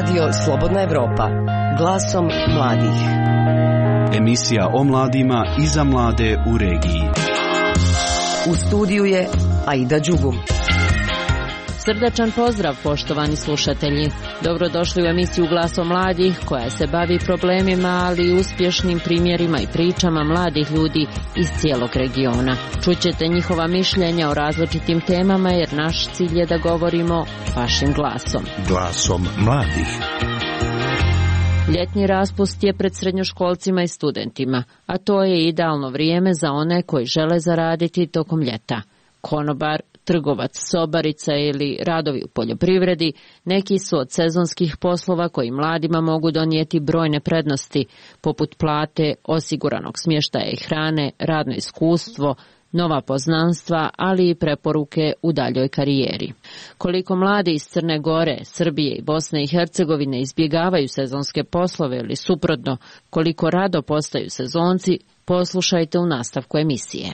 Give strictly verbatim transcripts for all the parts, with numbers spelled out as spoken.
Radio Slobodna Evropa, glasom mladih. Emisija o mladima i za mlade u regiji. U studiju je Aida Đugum. Srdačan pozdrav, poštovani slušatelji. Dobrodošli u emisiju Glasom mladih, koja se bavi problemima, ali i uspješnim primjerima i pričama mladih ljudi iz cijelog regiona. Čućete njihova mišljenja o različitim temama, jer naš cilj je da govorimo vašim glasom. Glasom mladih. Ljetni raspust je pred srednjoškolcima i studentima, a to je idealno vrijeme za one koji žele zaraditi tokom ljeta. Konobar, trgovac, sobarica ili radovi u poljoprivredi neki su od sezonskih poslova koji mladima mogu donijeti brojne prednosti, poput plate, osiguranog smještaja i hrane, radno iskustvo, nova poznanstva, ali i preporuke u daljoj karijeri. Koliko mladi iz Crne Gore, Srbije i Bosne i Hercegovine izbjegavaju sezonske poslove ili suprotno, koliko rado postaju sezonci, poslušajte u nastavku emisije.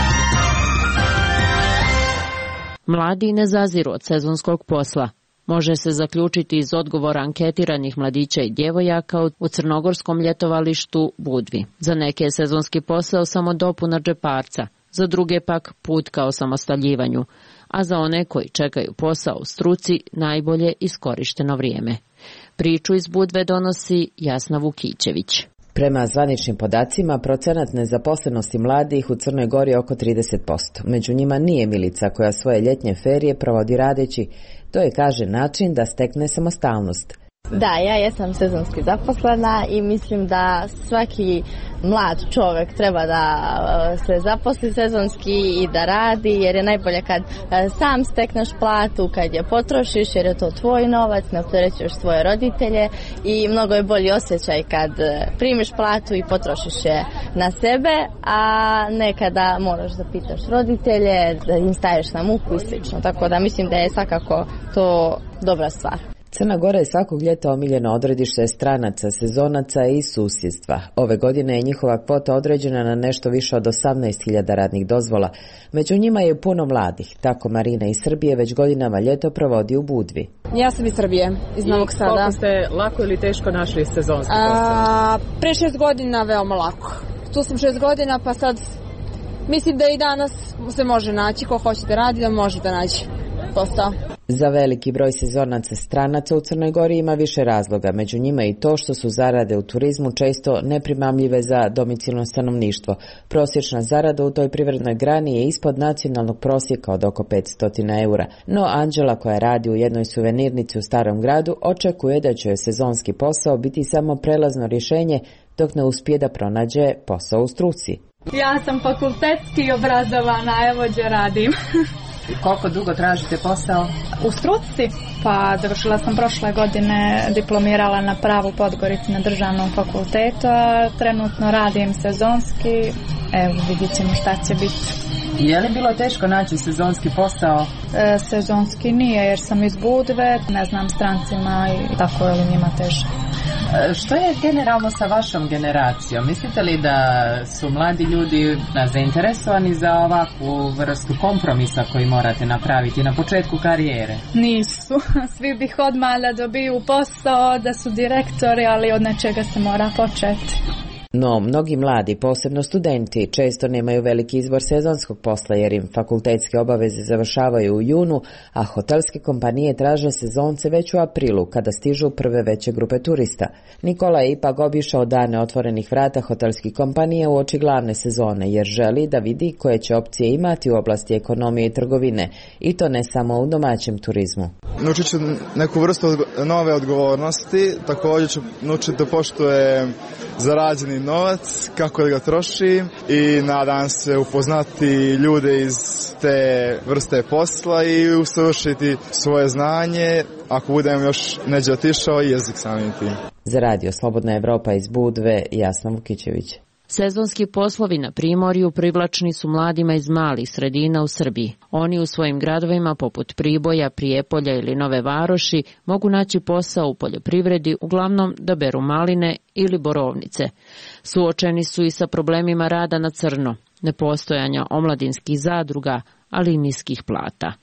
Mladi ne zaziru od sezonskog posla. Može se zaključiti iz odgovora anketiranih mladića i djevojaka u crnogorskom ljetovalištu Budvi. Za neke je sezonski posao samo dopuna džeparca, za druge pak put ka osamostaljivanju, a za one koji čekaju posao u struci najbolje iskorišteno vrijeme. Priču iz Budve donosi Jasna Vukićević. Prema zvaničnim podacima, procenat nezaposlenosti mladih u Crnoj Gori je oko trideset posto. Među njima nije Milica koja svoje ljetnje ferije provodi radeći. To je, kaže, način da stekne samostalnost. Da, ja jesam sezonski zaposlena i mislim da svaki mlad čovjek treba da se zaposli sezonski i da radi, jer je najbolje kad sam stekneš platu, kad je potrošiš, jer je to tvoj novac, ne opterećuješ svoje roditelje i mnogo je bolji osjećaj kad primiš platu i potrošiš je na sebe, a ne kada moraš da pitaš roditelje, da im staješ na muku i slično. Tako da mislim da je svakako to dobra stvar. Crna Gora je svakog ljeta omiljeno odredište stranaca, sezonaca i susjedstva. Ove godine je njihova kvota određena na nešto više od osamnaest hiljada radnih dozvola. Među njima je puno mladih. Tako Marina iz Srbije već godinama ljeto provodi u Budvi. Ja sam iz Srbije, iz Novog Sada. Koliko ste lako ili teško našli sezonski posao? Pre šest godina veoma lako. Tu sam šest godina, pa sad mislim da i danas se može naći, ko hoće da radi, da može da naći posao. Za veliki broj sezonaca stranaca u Crnoj Gori ima više razloga, među njima i to što su zarade u turizmu često neprimamljive za domicilno stanovništvo. Prosječna zarada u toj privrednoj grani je ispod nacionalnog prosjeka od oko petsto eura. No Anđela, koja radi u jednoj suvenirnici u Starom gradu, očekuje da će joj sezonski posao biti samo prelazno rješenje dok ne uspije da pronađe posao u struci. Ja sam fakultetski obrazovana, evo gdje radim. Koliko dugo tražite posao? U struci? Pa završila sam prošle godine, diplomirala na pravu Podgorici na državnom fakultetu, a trenutno radim sezonski. Evo, vidjet ćemo šta će biti. Je li bilo teško naći sezonski posao? E, sezonski nije, jer sam iz Budve, ne znam strancima i tako je li njima teško. E, što je generalno sa vašom generacijom? Mislite li da su mladi ljudi zainteresovani za ovakvu vrstu kompromisa koji morate napraviti na početku karijere? Nisu. Svi bih odmah da dobiju posao, da su direktori, ali od nečega se mora početi. No, mnogi mladi, posebno studenti, često nemaju veliki izbor sezonskog posla jer im fakultetske obaveze završavaju u junu, a hotelske kompanije traže sezonce već u aprilu, kada stižu prve veće grupe turista. Nikola je ipak obišao dane otvorenih vrata hotelskih kompanija u oči glavne sezone, jer želi da vidi koje će opcije imati u oblasti ekonomije i trgovine, i to ne samo u domaćem turizmu. Naučit ću neku vrstu nove odgovornosti, također ću naučiti da poštuje zarađeni novac, kako da ga troši i nadam se upoznati ljude iz te vrste posla i usavršiti svoje znanje, ako budem još neđe otišao, i jezik samim tim. Za Radio Slobodna Evropa iz Budve, Jasna Vukićević. Sezonski poslovi na Primorju privlačni su mladima iz malih sredina u Srbiji. Oni u svojim gradovima poput Priboja, Prijepolja ili Nove Varoši mogu naći posao u poljoprivredi, uglavnom da beru maline ili borovnice. Suočeni su i sa problemima rada na crno, nepostojanja omladinskih zadruga, ali i niskih plata.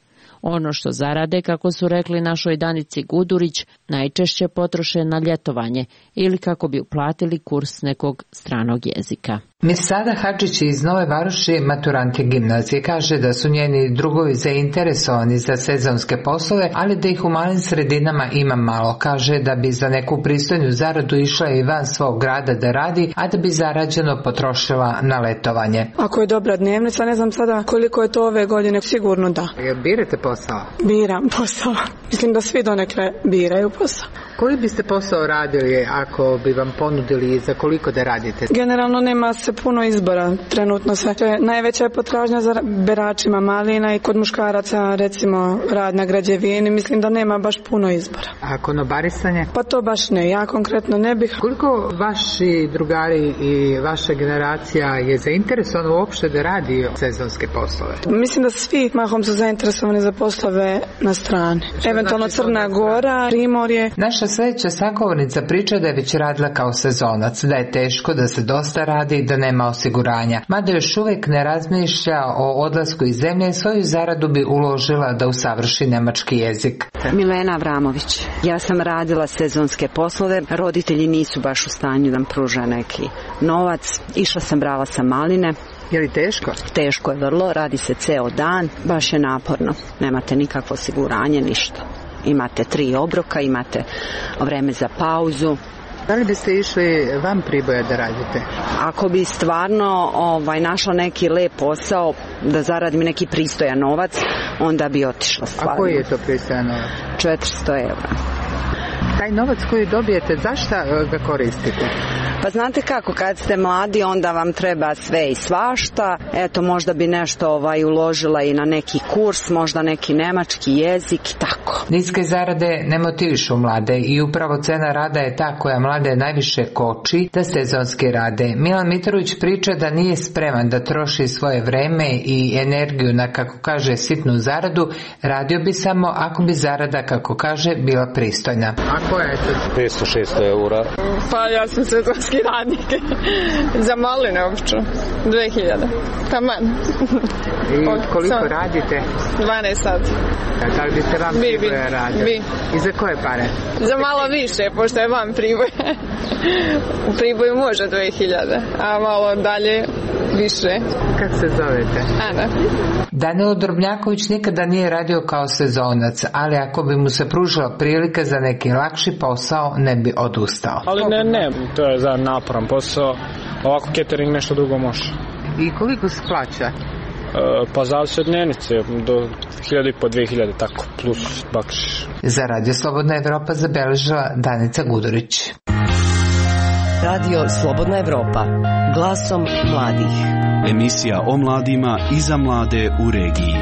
Ono što zarade, kako su rekli našoj Danici Gudurić, najčešće potroše na ljetovanje ili kako bi uplatili kurs nekog stranog jezika. Mirsada Hadžić iz Nove Varoši, maturanti gimnazije, kaže da su njeni drugovi zainteresovani za sezonske poslove, ali da ih u malim sredinama ima malo. Kaže da bi za neku pristojnu zaradu išla i van svog grada da radi, a da bi zarađeno potrošila na letovanje. Ako je dobra dnevnica, ne znam sada koliko je to ove godine, sigurno da. Jel birate posao? Biram posao. Mislim da svi donekle biraju posao. Koji biste posao radili ako bi vam ponudili, za koliko da radite? Generalno nema se puno izbora trenutno sve. To je najveća potražnja za beračima malina i kod muškaraca recimo rad na građevini. Mislim da nema baš puno izbora. A konobarisanje? Pa to baš ne. Ja konkretno ne bih. Koliko vaši drugari i vaša generacija je zainteresovana uopšte da radi sezonske poslove? Mislim da svi mahom su zainteresovani za poslove na strani. Eventualno znači Crna Gora, Primorje. Naša sljedeća sagovornica priča da je već radila kao sezonac, da je teško, da se dosta radi i da nema osiguranja. Mada još uvijek ne razmišlja o odlasku iz zemlje, svoju zaradu bi uložila da usavrši nemački jezik. Milena Avramović. Ja sam radila sezonske poslove, roditelji nisu baš u stanju da mi pruže neki novac. Išla sam, brala sam maline. Je li teško? Teško je vrlo, radi se ceo dan, baš je naporno. Nemate nikakvo osiguranje, ništa. Imate tri obroka, imate vreme za pauzu. Da li biste išli van Priboja da radite? Ako bi stvarno ovaj, našla neki lep posao, da zaradim neki pristojan novac, onda bi otišla stvarno. A koji je to pristojan novac? četiristo evra. Taj novac koji dobijete, zašto ga koristite? Pa znate kako, kad ste mladi onda vam treba sve i svašta. Eto, možda bi nešto ovaj, uložila i na neki kurs, možda neki nemački jezik i tako. Niske zarade ne motivišu mlade i upravo cena rada je ta koja mlade najviše koči da sezonski rade. Milan Mitrović priča da nije spreman da troši svoje vreme i energiju na, kako kaže, sitnu zaradu. Radio bi samo ako bi zarada, kako kaže, bila pristojna. A koja je to? petsto šesto eura. Pa ja sam sezonski radnik. Za maline obično. dve hiljade. Taman. I koliko Sam. radite? dvanaest sati. Da li biste vam bi, Priboja radio? Bi. I za koje pare? Za malo više, pošto je vam Priboja. U Priboju može dve hiljade, a malo dalje više. Kako se zovete? Ana. Danilo Drobnjaković nikada nije radio kao sezonac, ali ako bi mu se pružila prilika za neki lakši posao, ne bi odustao. Ali ne, ne, to je za naporan posao. Ovako catering nešto drugo može. I koliko se plaća? E, pa zavisi od dnevnice, do hiljadu i po, dve hiljade, tako, plus bakšiš. Za Radio Slobodna Evropa zabeležila Danica Gudurić. Radio Slobodna Evropa, glasom mladih. Emisija o mladima i za mlade u regiji.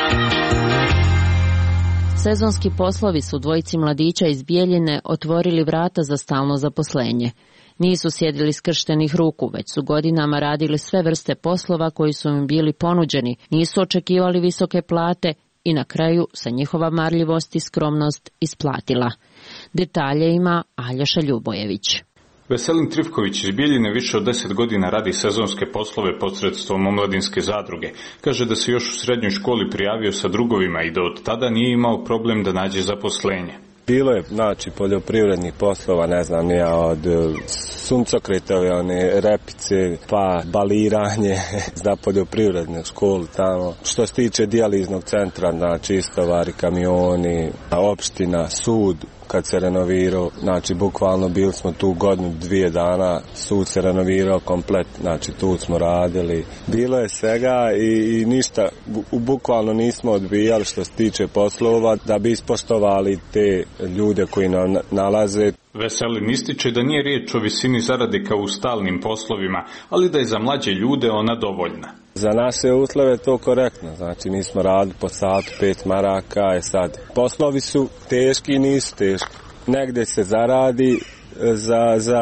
Sezonski poslovi su dvojici mladića iz Bijeljine otvorili vrata za stalno zaposlenje. Nisu sjedili skrštenih ruku, već su godinama radili sve vrste poslova koji su im bili ponuđeni, nisu očekivali visoke plate i na kraju se njihova marljivost i skromnost isplatila. Detalje ima Aljoša Ljubojević. Veselin Trifković iz Bijeljine više od deset godina radi sezonske poslove posredstvom omladinske zadruge. Kaže da se još u srednjoj školi prijavio sa drugovima i da od tada nije imao problem da nađe zaposlenje. Bilo je, znači, poljoprivrednih poslova, ne znam, ja od suncokretove, one repice, pa baliranje za poljoprivredne školu tamo. Što se tiče dijaliznog centra, znači, istovari, kamioni, opština, sud, kad se renovirao, znači bukvalno bili smo tu godinu, dvije dana, sud se renovirao komplet, znači tu smo radili. Bilo je svega i, i ništa, bu, bukvalno nismo odbijali što se tiče poslova da bi ispoštovali te ljude koji nam nalaze. Veselin ističe da nije riječ o visini zarade kao u stalnim poslovima, ali da je za mlađe ljude ona dovoljna. Za naše uslove je to korektno, znači mi smo radili po satu pet maraka, je sad poslovi su teški i nisu teški. Negdje se zaradi za, za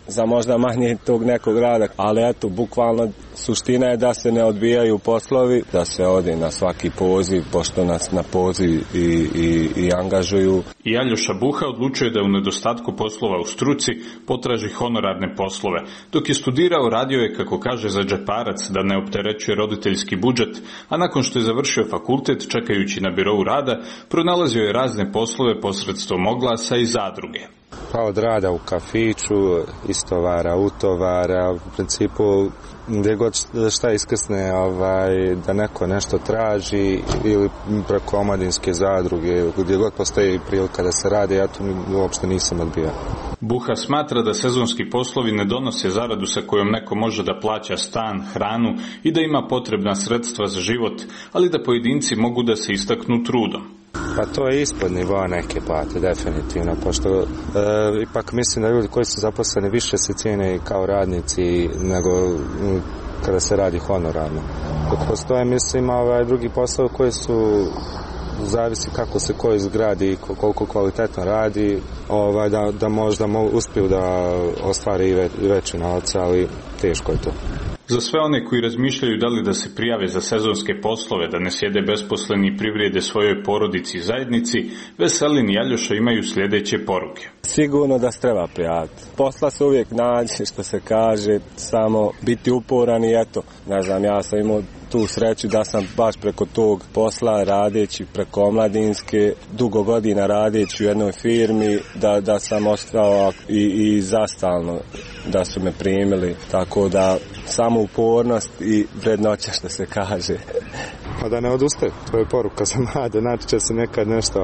za možda manje tog nekog rada, ali eto, bukvalno suština je da se ne odbijaju poslovi, da se ode na svaki poziv, pošto nas na poziv i, i, i angažuju. I Aljoša Buha odlučuje da u nedostatku poslova u struci potraži honorarne poslove. Dok je studirao, radio je, kako kaže, za džeparac, da ne opterećuje roditeljski budžet, a nakon što je završio fakultet, čekajući na birou rada, pronalazio je razne poslove posredstvom oglasa i zadruge. Pa od rada u kafiću, istovara, utovara, u principu gdje god šta iskrsne, ovaj, da neko nešto traži ili preko omladinske zadruge, gdje god postoji prilika da se radi, ja to uopšte nisam odbijao. Buha smatra da sezonski poslovi ne donose zaradu sa kojom neko može da plaća stan, hranu i da ima potrebna sredstva za život, ali da pojedinci mogu da se istaknu trudom. Pa to je ispod nivoa neke plate, definitivno, pošto e, ipak mislim da ljudi koji su zaposleni više se cijene kao radnici nego m, kada se radi honorarno. Dok postoje, mislim, ovaj, drugi poslovi koji su, zavisi kako se ko izgradi i koliko kvalitetno radi, ovaj, da, da možda mo, uspiju da ostvari i, ve, i veći novac, ali teško je to. Za sve one koji razmišljaju da li da se prijave za sezonske poslove, da ne sjede besposleni i privrijede svojoj porodici i zajednici, Veselin i Aljoša imaju sljedeće poruke. Sigurno da se treba prijaviti. Posla se uvijek nađe, što se kaže, samo biti uporan i eto, ne znam, ja sam imao tu sreću da sam baš preko tog posla, radeći preko omladinske, dugo godina radeći u jednoj firmi, da, da sam ostao i, i zastalno da su me primili, tako da samo upornost i vrednoća, što se kaže. Pa da ne odustaje, to je poruka za mlade, znači će se nekad nešto,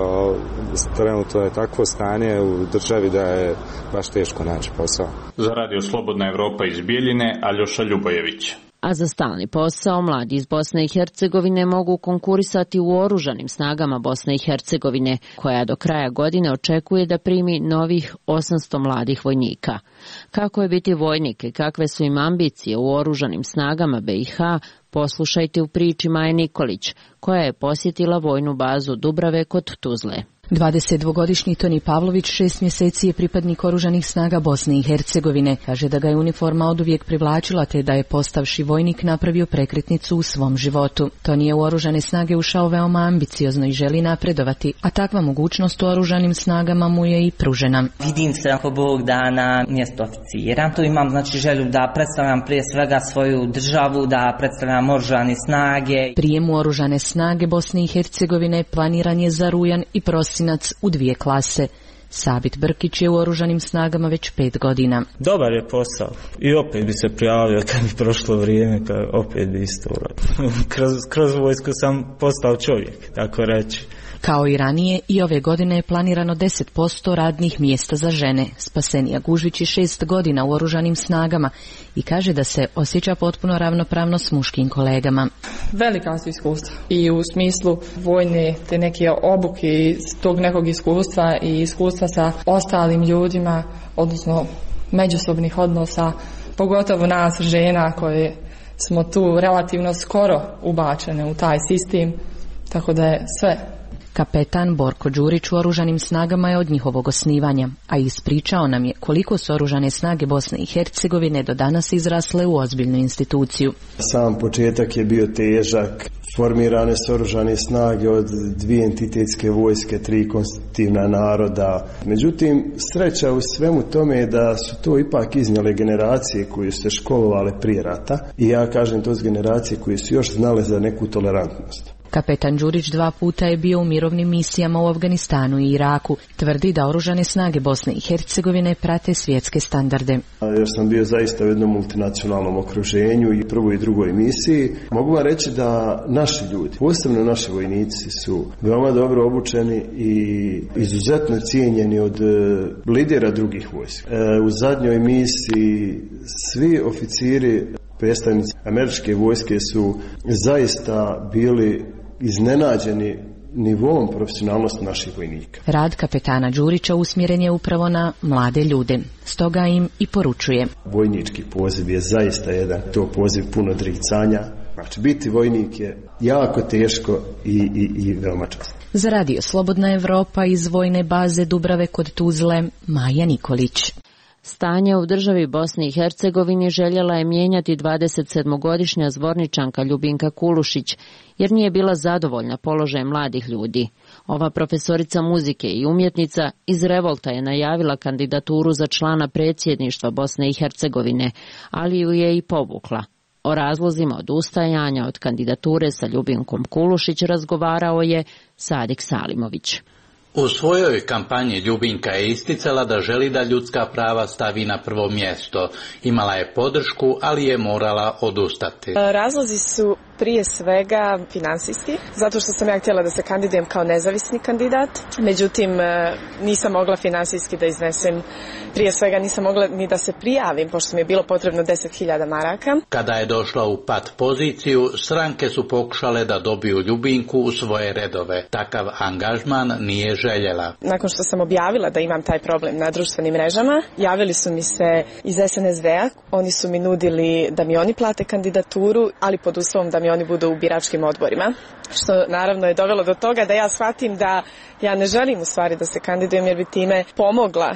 trenutno je takvo stanje u državi da je baš teško naći posao. Za Radio Slobodna Evropa iz Bijeljine, Aljoša Ljubojević. A za stalni posao mladi iz Bosne i Hercegovine mogu konkurisati u oružanim snagama Bosne i Hercegovine, koja do kraja godine očekuje da primi novih osamsto mladih vojnika. Kako je biti vojnik i kakve su im ambicije u oružanim snagama B i H, poslušajte u priči Maje Nikolić, koja je posjetila vojnu bazu Dubrave kod Tuzle. dvadesetdvogodišnji Toni Pavlović šest mjeseci je pripadnik oružanih snaga Bosne i Hercegovine. Kaže da ga je uniforma oduvijek privlačila te da je postavši vojnik napravio prekretnicu u svom životu. Toni je u oružane snage ušao veoma ambiciozno i želi napredovati, a takva mogućnost u oružanim snagama mu je i pružena. Vidim se ako Bog da na mjesto oficira. Tu imam znači želju da predstavljam prije svega svoju državu, da predstavljam oružane snage. Prijem u oružane snage Bosne i Hercegovine planiran je za rujan i prosinac u dvije klase. Sabit Brkić je u oružanim snagama već pet godina. Dobar je posao i opet bi se prijavio kad bi prošlo vrijeme, kad opet bi isto uradio. kroz, kroz vojsku sam postao čovjek, tako reći. Kao i ranije, i ove godine je planirano deset posto radnih mjesta za žene. Spasenija Gužvić je šest godina u oružanim snagama i kaže da se osjeća potpuno ravnopravno s muškim kolegama. Velika su iskustva i u smislu vojne te neke obuke iz tog nekog iskustva i iskustva sa ostalim ljudima, odnosno međusobnih odnosa, pogotovo nas žena koje smo tu relativno skoro ubačene u taj sistem, tako da je sve. Kapetan Borko Đurić u oružanim snagama je od njihovog osnivanja, a ispričao nam je koliko su oružane snage Bosne i Hercegovine do danas izrasle u ozbiljnu instituciju. Sam početak je bio težak. Formirane su oružane snage od dvije entitetske vojske, tri konstitutivna naroda. Međutim, sreća u svemu tome je da su to ipak iznijele generacije koje su se školovale prije rata. I ja kažem to s generacije koje su još znale za neku tolerantnost. Kapetan Đurić dva puta je bio u mirovnim misijama u Afganistanu i Iraku. Tvrdi da oružane snage Bosne i Hercegovine prate svjetske standarde. Jer sam bio zaista u jednom multinacionalnom okruženju i prvoj i drugoj misiji. Mogu vam reći da naši ljudi, posebno naši vojnici, su veoma dobro obučeni i izuzetno cijenjeni od lidera drugih vojska. U zadnjoj misiji svi oficiri, predstavnici američke vojske su zaista bili iznenađeni nivom profesionalnosti naših vojnika. Rad kapetana Đurića usmjeren je upravo na mlade ljude, stoga im i poručuje. Vojnički poziv je zaista jedan, to poziv puno odricanja. Znači, biti vojnik je jako teško i, i, i veoma časno. Za Radio Slobodna Evropa iz vojne baze Dubrave kod Tuzle, Maja Nikolić. Stanje u državi Bosni i Hercegovini željela je mijenjati dvadesetsedmogodišnja zvorničanka Ljubinka Kulušić, jer nije bila zadovoljna položajem mladih ljudi. Ova profesorica muzike i umjetnica iz revolta je najavila kandidaturu za člana predsjedništva Bosne i Hercegovine, ali ju je i povukla. O razlozima odustajanja od kandidature sa Ljubinkom Kulušić razgovarao je Sadik Salimović. U svojoj kampanji Ljubinka je isticala da želi da ljudska prava stavi na prvo mjesto. Imala je podršku, ali je morala odustati. Razlozi su prije svega finansijski, zato što sam ja htjela da se kandidujem kao nezavisni kandidat, međutim nisam mogla finansijski da iznesem, prije svega nisam mogla ni da se prijavim, pošto mi je bilo potrebno deset hiljada maraka. Kada je došla u pat poziciju, stranke su pokušale da dobiju Ljubinku u svoje redove. Takav angažman nije željela. Nakon što sam objavila da imam taj problem na društvenim mrežama, javili su mi se iz es en es de-a, oni su mi nudili da mi oni plate kandidaturu, ali pod uslovom da mi oni budu u biračkim odborima, što naravno je dovelo do toga da ja shvatim da ja ne želim u stvari da se kandidujem, jer bi time pomogla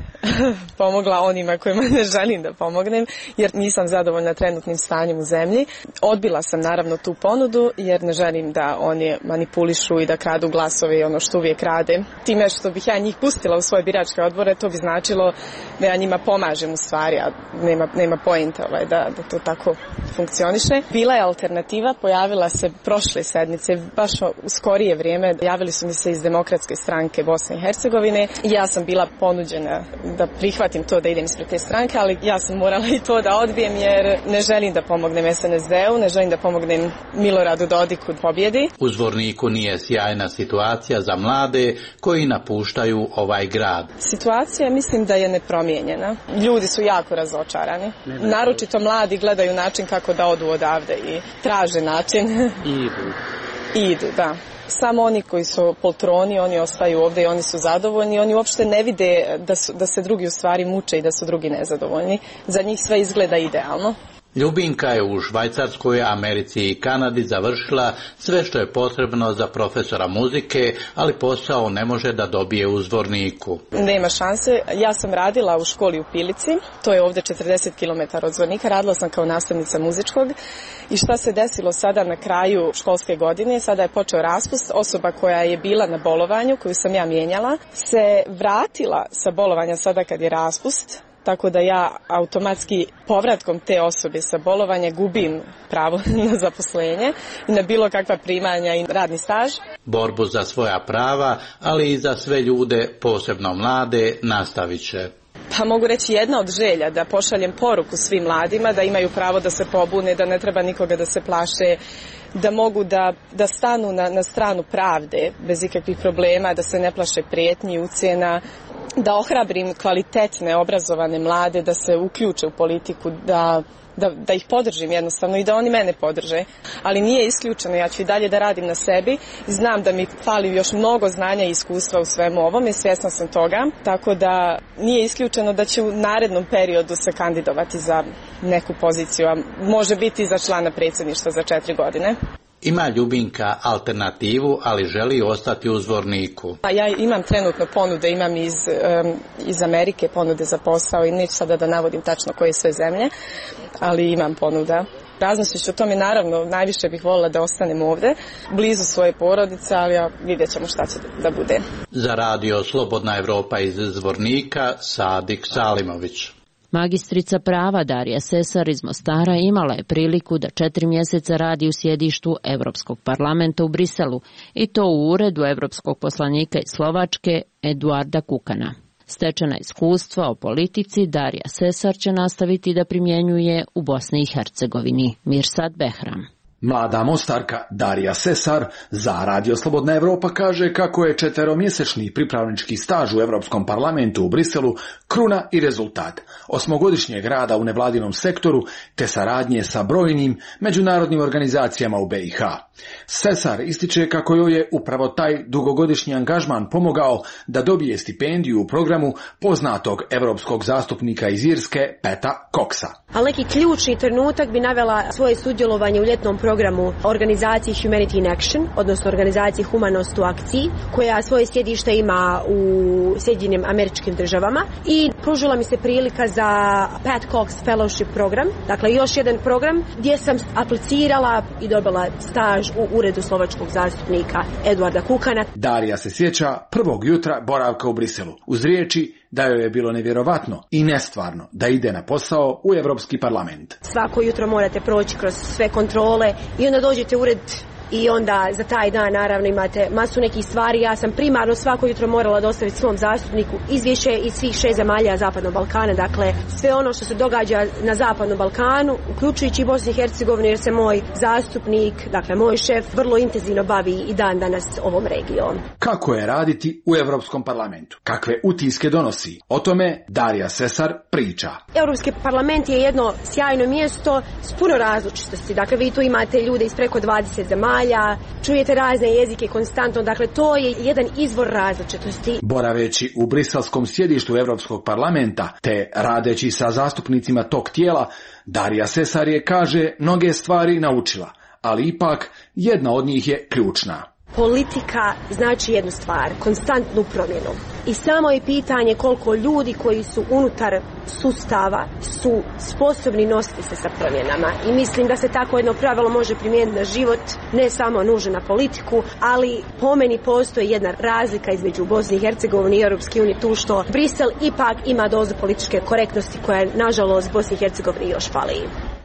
pomogla onima kojima ne želim da pomognem, jer nisam zadovoljna trenutnim stanjem u zemlji. Odbila sam naravno tu ponudu, jer ne želim da oni manipulišu i da kradu glasove i ono što uvijek rade. Time što bih ja njih pustila u svoje biračke odbore, to bi značilo da ja njima pomažem u stvari, a nema, nema poenta ovaj, da, da to tako funkcioniše. Bila je alternativa, pojavila se prošle sedmice, baš u skorije vrijeme, javili su mi se iz Demokratske stranke Bosne i Hercegovine i ja sam bila ponuđena da prihvatim to da idem ispred te stranke, ali ja sam morala i to da odbijem, jer ne želim da pomognem es en es de-u, ne želim da pomognem Miloradu Dodiku pobjedi. U Zvorniku nije sjajna situacija za mlade koji napuštaju ovaj grad. Situacija mislim da je nepromijenjena. Ljudi su jako razočarani. Naročito mladi gledaju način kako da odu odavde i traže način. I idu. I idu, da. Samo oni koji su poltroni, oni ostaju ovdje i oni su zadovoljni. Oni uopšte ne vide da, su, da se drugi u stvari muče i da su drugi nezadovoljni. Za njih sve izgleda idealno. Ljubinka je u Švajcarskoj, Americi i Kanadi završila sve što je potrebno za profesora muzike, ali posao ne može da dobije u Zvorniku. Nema šanse. Ja sam radila u školi u Pilici, to je ovdje četrdeset kilometara od Zvornika, radila sam kao nastavnica muzičkog. I šta se desilo sada na kraju školske godine? Sada je počeo raspust. Osoba koja je bila na bolovanju, koju sam ja mijenjala, se vratila sa bolovanja sada kad je raspust. Tako da ja automatski povratkom te osobe sa bolovanja gubim pravo na zaposlenje i na bilo kakva primanja i radni staž. Borbu za svoja prava, ali i za sve ljude, posebno mlade, nastavit će. Pa mogu reći jedna od želja da pošaljem poruku svim mladima da imaju pravo da se pobune, da ne treba nikoga da se plaše, da mogu da, da stanu na, na stranu pravde bez ikakvih problema, da se ne plaše prijetnji, ucjena, da ohrabrim kvalitetne, obrazovane mlade da se uključe u politiku, da, da, da ih podržim jednostavno i da oni mene podrže. Ali nije isključeno, ja ću i dalje da radim na sebi. Znam da mi fali još mnogo znanja i iskustva u svemu ovome, svjesna sam toga. Tako da nije isključeno da ću u narednom periodu se kandidovati za neku poziciju, a može biti za člana predsjedništva za četiri godine. Ima Ljubinka alternativu, ali želi ostati u Zvorniku. Ja imam trenutno ponude, imam iz, um, iz Amerike ponude za posao i neću sada da navodim tačno koje sve zemlje, ali imam ponuda. Razmislit ću o tome, naravno, najviše bih voljela da ostanem ovdje, blizu svoje porodice, ali ja vidjet ćemo šta će da bude. Za radio Slobodna Evropa iz Zvornika, Sadik Salimović. Magistrica prava Darija Sesar iz Mostara imala je priliku da četiri mjeseca radi u sjedištu Europskog parlamenta u Briselu i to u uredu Europskog poslanika iz Slovačke Eduarda Kukana. Stečena iskustva o politici Darija Sesar će nastaviti da primjenjuje u Bosni i Hercegovini. Mirsad Behram. Mlada Mostarka Darija Sesar za Radio Slobodna Evropa kaže kako je četveromjesečni pripravnički staž u Europskom parlamentu u Briselu kruna i rezultat osmogodišnjeg rada u nevladinom sektoru te saradnje sa brojnim međunarodnim organizacijama u be i ha. Sesar ističe kako joj je upravo taj dugogodišnji angažman pomogao da dobije stipendiju u programu poznatog europskog zastupnika iz Irske Peta Coxa. Ali neki ključni trenutak bi navela svoje sudjelovanje u ljetnom programu programu organizacije Humanity in Action, odnosno organizacije Humanost u akciji, koja svoje sjedište ima u Sjedinjenim Američkim Državama, i pružila mi se prilika za Pat Cox Fellowship program, dakle još jedan program gdje sam aplicirala i dobila staž u uredu slovačkog zastupnika Eduarda Kukana. Darija se sjeća prvog jutra boravka u Briselu, uz riječi da joj je bilo nevjerovatno i nestvarno da ide na posao u Europski parlament. Svako jutro morate proći kroz sve kontrole i onda dođete u ured i onda za taj dan naravno imate masu nekih stvari. Ja sam primarno svako jutro morala dostaviti svom zastupniku izvješće iz svih šest zemalja Zapadnog Balkana, dakle sve ono što se događa na Zapadnom Balkanu, uključujući i Bosnu i Hercegovinu, jer se moj zastupnik, dakle moj šef, vrlo intenzivno bavi i dan danas ovom regijom. Kako je raditi u Europskom parlamentu? Kakve utiske donosi? O tome Darija Sesar priča. Europski parlament je jedno sjajno mjesto s puno različitosti. Dakle, vi tu imate ljude iz preko dvadeset zemalja, čujete razne jezike konstantno, dakle to je jedan izvor različitosti. Boraveći u briselskom sjedištu Europskog parlamenta te radeći sa zastupnicima tog tijela, Darija Sesar je, kaže, mnoge stvari naučila, ali ipak jedna od njih je ključna. Politika znači jednu stvar, konstantnu promjenu. I samo je pitanje koliko ljudi koji su unutar sustava su sposobni nositi se sa promjenama. I mislim da se tako jedno pravilo može primijeniti na život, ne samo nužno na politiku, ali po meni postoji jedna razlika između Bosne i Hercegovine i Europske unije, tu što Brisel ipak ima dozu političke korektnosti koja nažalost Bosni i Hercegovini još fali.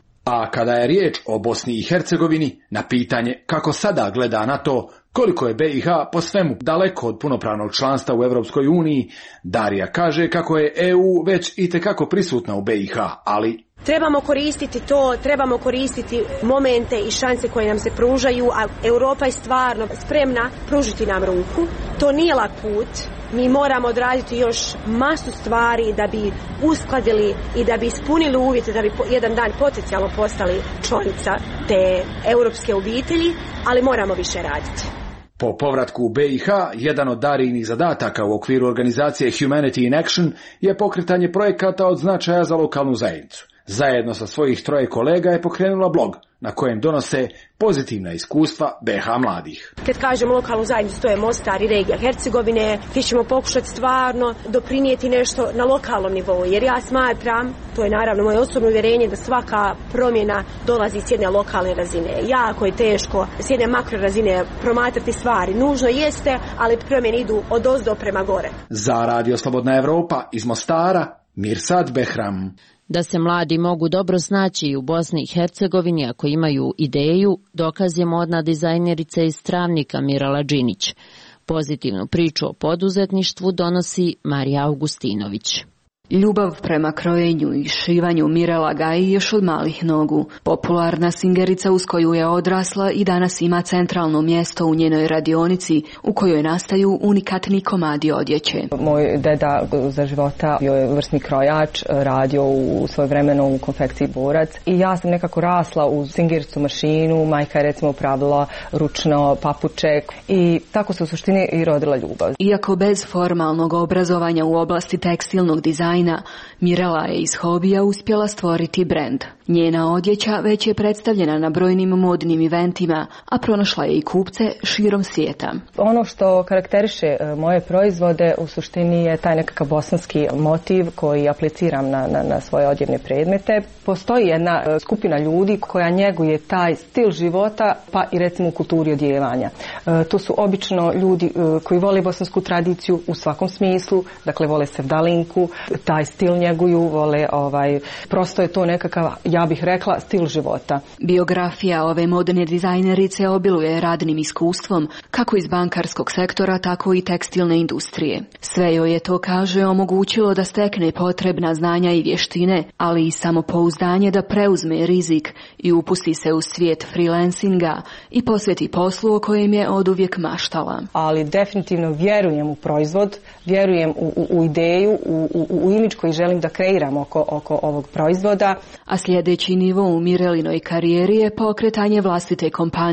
A kada je riječ o Bosni i Hercegovini, na pitanje kako sada gleda na to koliko je B i H po svemu daleko od punopravnog članstva u Europskoj uniji, Darija kaže kako je E U već itekako prisutna u B i H, ali trebamo koristiti to, trebamo koristiti momente i šanse koje nam se pružaju, a Europa je stvarno spremna pružiti nam ruku. To nije lak put. Mi moramo odraditi još masu stvari da bi uskladili i da bi ispunili uvjete da bi jedan dan potencijalno postali članica te europske obitelji, ali moramo više raditi. Po povratku u B i H, jedan od Darijinih zadataka u okviru organizacije Humanity in Action je pokretanje projekata od značaja za lokalnu zajednicu. Zajedno sa svojih troje kolega je pokrenula blog na kojem donose pozitivna iskustva B H mladih. Kad kažem lokalnu zajednicu, to je Mostar i regija Hercegovine, gdje ćemo pokušati stvarno doprinijeti nešto na lokalnom nivou, jer ja smatram, to je naravno moje osobno uvjerenje, da svaka promjena dolazi s jedne lokalne razine. Jako je teško s jedne makro razine promatrati stvari. Nužno jeste, ali promjene idu od ozdo prema gore. Za Radio Slobodna Evropa iz Mostara, Mirsad Behram. Da se mladi mogu dobro snaći u Bosni i Hercegovini ako imaju ideju, dokaz je modna dizajnerica iz Travnika Mirala Đinić. Pozitivnu priču o poduzetništvu donosi Marija Augustinović. Ljubav prema krojenju i šivanju Mirela gaji još od malih nogu. Popularna singerica uz koju je odrasla i danas ima centralno mjesto u njenoj radionici u kojoj nastaju unikatni komadi odjeće. Moj deda za života bio je vrsni krojač, radio u svoje vremeno u konfekciji Borac i ja sam nekako rasla uz singericu mašinu, majka je recimo pravila ručno papuče i tako se u suštini i rodila ljubav. Iako bez formalnog obrazovanja u oblasti tekstilnog dizajna, Mirela je iz hobija uspjela stvoriti brend. Njena odjeća već je predstavljena na brojnim modnim eventima, a pronašla je i kupce širom svijeta. Ono što karakteriše moje proizvode u suštini je taj nekakav bosanski motiv koji apliciram na, na, na svoje odjevne predmete. Postoji jedna skupina ljudi koja njeguje taj stil života, pa i recimo u kulturi odjevanja. E, to su obično ljudi e, koji vole bosansku tradiciju u svakom smislu, dakle vole sevdalinku, taj stil njeguju, vole ovaj, prosto je to nekakav, ja bih rekla, stil života. Biografija ove modne dizajnerice obiluje radnim iskustvom, kako iz bankarskog sektora, tako i tekstilne industrije. Sve joj je to, kaže, omogućilo da stekne potrebna znanja i vještine, ali i samopouzdanje da preuzme rizik i upusti se u svijet freelancinga i posveti poslu o kojem je oduvijek maštala. Ali definitivno vjerujem u proizvod, vjerujem u, u, u ideju, u, u, u imidž koji želim da kreiram oko, oko ovog proizvoda. A sljedeći nivo u Mirelinoj karijeri je pokretanje vlastite kompanije.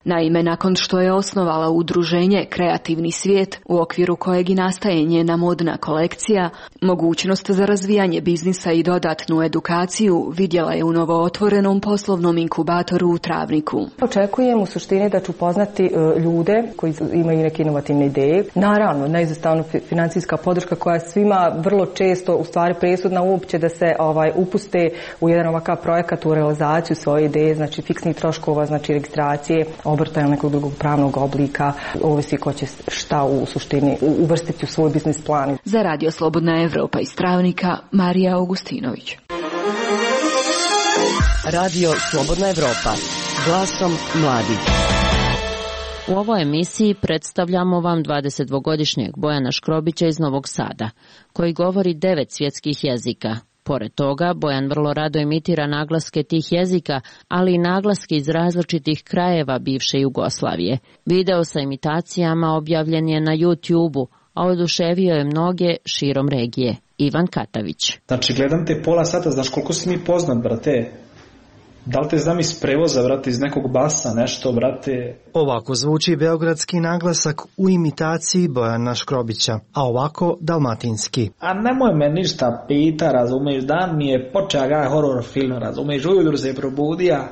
Naime, nakon što je osnovala udruženje Kreativni svijet, u okviru kojeg i nastaje njena modna kolekcija, mogućnost za razvijanje biznisa i dodatnu edukaciju vidjela je u novootvorenom poslovnom inkubatoru u Travniku. Očekujem u suštini da ću poznati ljude koji imaju neke inovativne ideje. Naravno, neizostavno financijska podrška koja je svima vrlo često u stvari presudna uopće da se ovaj upuste u jedan ovakav projekat, u realizaciju svoje ideje, znači fiksnih troškova, znači registracije, obrta ili nekog drugog pravnog oblika, ovisi ko će šta u suštini uvrstiti u svoj biznis plan. Za Radio Slobodna Evropa iz Travnika, Marija Augustinović. Radio Slobodna Evropa, glasom mladih. U ovoj emisiji predstavljamo vam dvadesetdvogodišnjeg Bojana Škrobića iz Novog Sada, koji govori devet svjetskih jezika. Pored toga, Bojan vrlo rado imitira naglaske tih jezika, ali i naglaske iz različitih krajeva bivše Jugoslavije. Video sa imitacijama objavljen je na YouTube-u, a oduševio je mnoge širom regije. Ivan Katavić. Znači, gledam te pola sata, znaš koliko si mi poznat, brate? Da li te znam iz prevoza, brate, iz nekog basa, nešto, brate? Ovako zvuči beogradski naglasak u imitaciji Bojana Škrobića, a ovako dalmatinski. A nemoj me ništa pita, razumiješ, dan mi je počeo gaj horror film, razumiješ, ujutru se probudija,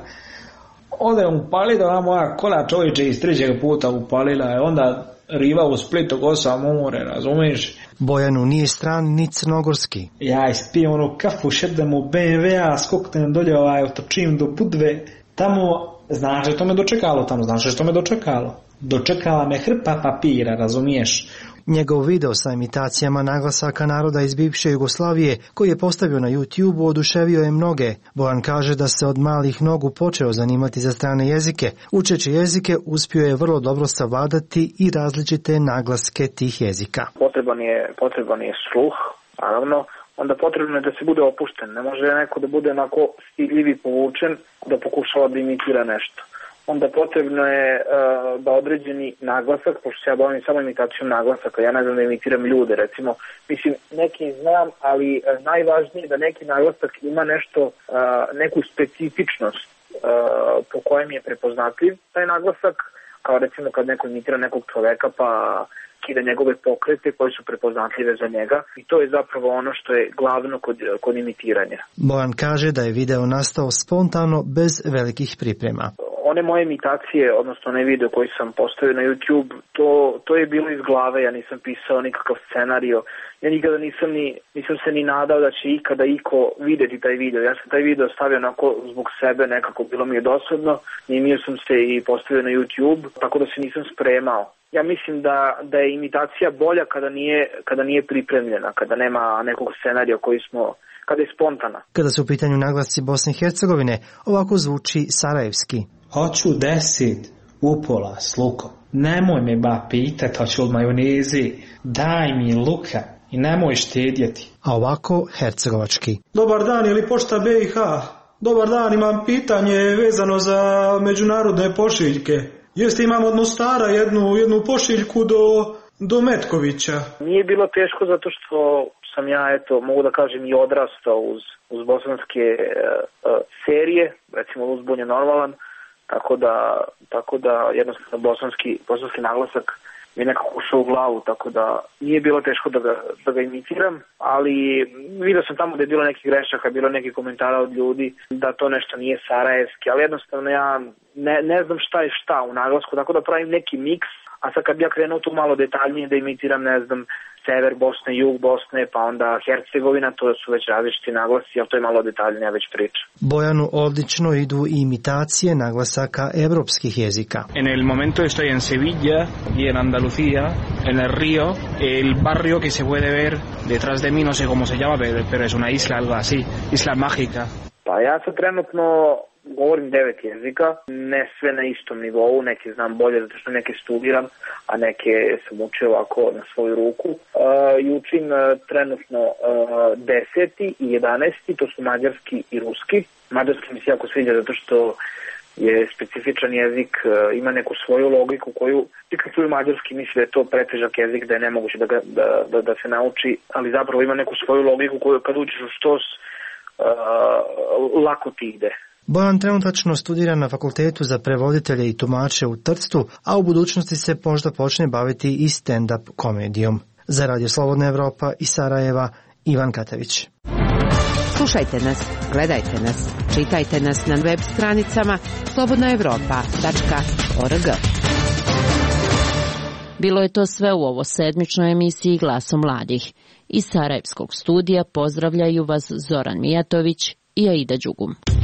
ode upalila ona moja kola čovječe iz trećeg puta upalila je, onda riva u Splitu gosa more, razumiješ? Bojanu nije stran ni crnogorski. Ja ispijem onu kafu, šedem u be em ve a, skoknem dolje, ovaj, otočim do Budve, tamo, znaš što me dočekalo tamo, znaš što me dočekalo? Dočekala me hrpa papira, razumiješ? Njegov video sa imitacijama naglasaka naroda iz bivše Jugoslavije, koji je postavio na YouTube, oduševio je mnoge. Bojan kaže da se od malih nogu počeo zanimati za strane jezike. Učeći jezike, uspio je vrlo dobro savladati i različite naglaske tih jezika. Potreban je, potreban je sluh, naravno. Onda potrebno je da se bude opušten. Ne može neko da bude onako stidljiv i povučen, da pokušava da imitira nešto. Onda potrebno je uh, da određeni naglasak, pošto se ja bavim samo imitacijom naglasaka, ja ne znam da imitiram ljude, recimo, mislim, neki znam, ali uh, najvažnije je da neki naglasak ima nešto, uh, neku specifičnost uh, po kojem je prepoznatljiv taj naglasak, kao recimo kad neko imitira nekog čoveka pa kida njegove pokrete koji su prepoznatljive za njega i to je zapravo ono što je glavno kod, kod imitiranja. Bojan kaže da je video nastao spontano bez velikih priprema. One moje imitacije, odnosno onaj video koji sam postavio na YouTube, to, to je bilo iz glave, ja nisam pisao nikakav scenario, ja nikada nisam, ni, nisam se ni nadao da će ikada iko vidjeti taj video. Ja sam taj video stavio onako zbog sebe, nekako bilo mi je dosadno, snimio sam se i postavio na YouTube, tako da se nisam spremao. Ja mislim da, da je imitacija bolja kada nije, kada nije pripremljena, kada nema nekog scenarija koji smo, kada je spontana. Kada su u pitanju naglasci Bosne i Hercegovine, ovako zvuči sarajevski. Hoću deset upola s lukom. Nemoj me ba pitat, hoću od majonezi. Daj mi luka i nemoj štedjeti. A ovako hercegovački. Dobar dan, je li pošta be i ha? Dobar dan, imam pitanje vezano za međunarodne pošiljke. Jeste, imam od Mostara jednu, jednu pošiljku do, do Metkovića. Nije bilo teško zato što sam ja, eto, mogu da kažem i odrastao uz, uz bosanske uh, serije, recimo Uzbun je normalan, tako da, tako da jednostavno bosanski, bosanski naglasak mi je nekako ušao u glavu, tako da nije bilo teško da ga, da ga imitiram, ali vidio sam tamo da je bilo nekih grešaka, bilo nekih komentara od ljudi da to nešto nije sarajevski, ali jednostavno ja ne, ne znam šta je šta u naglasku, tako da pravim neki miks, a sad kad bi ja krenuo tu malo detaljnije da imitiram, ne znam, sever Bosne, jug Bosne, pa onda Hercegovina, to su već različiti naglasi, ali to je malo detaljnija već priča. Bojanu odlično idu i imitacije naglasaka evropskih jezika. En el momento estoy en Sevilla y en Andalucía, en el río, el barrio que se puede ver detrás de mí, no sé cómo se llama, pero es una isla, algo así, isla mágica. Pa ja sam trenutno govorim devet jezika, ne sve na istom nivou, neke znam bolje zato što neke studiram, a neke sam učio ovako na svoju ruku. Uh, I učim uh, trenutno uh, deseti i jedanesti, to su mađarski i ruski. Mađarski mi se jako sviđa zato što je specifičan jezik, uh, ima neku svoju logiku koju, i kad čuju mađarski misli da je to pretežak jezik, da je nemoguće da, ga, da, da, da se nauči, ali zapravo ima neku svoju logiku koju kad učiš u štos, uh, lako ti ide. Bojan trenutačno studira na Fakultetu za prevoditelje i tumače u Trstu, a u budućnosti se možda počne baviti i stand-up komedijom. Za Radio Slobodna Evropa iz Sarajeva, Ivan Katević. Slušajte nas, gledajte nas, čitajte nas na web stranicama slobodna evropa tačka org. Bilo je to sve u ovo sedmičnoj emisiji Glasom mladih. Iz Sarajevskog studija pozdravljaju vas Zoran Mijatović i Aida Đugum.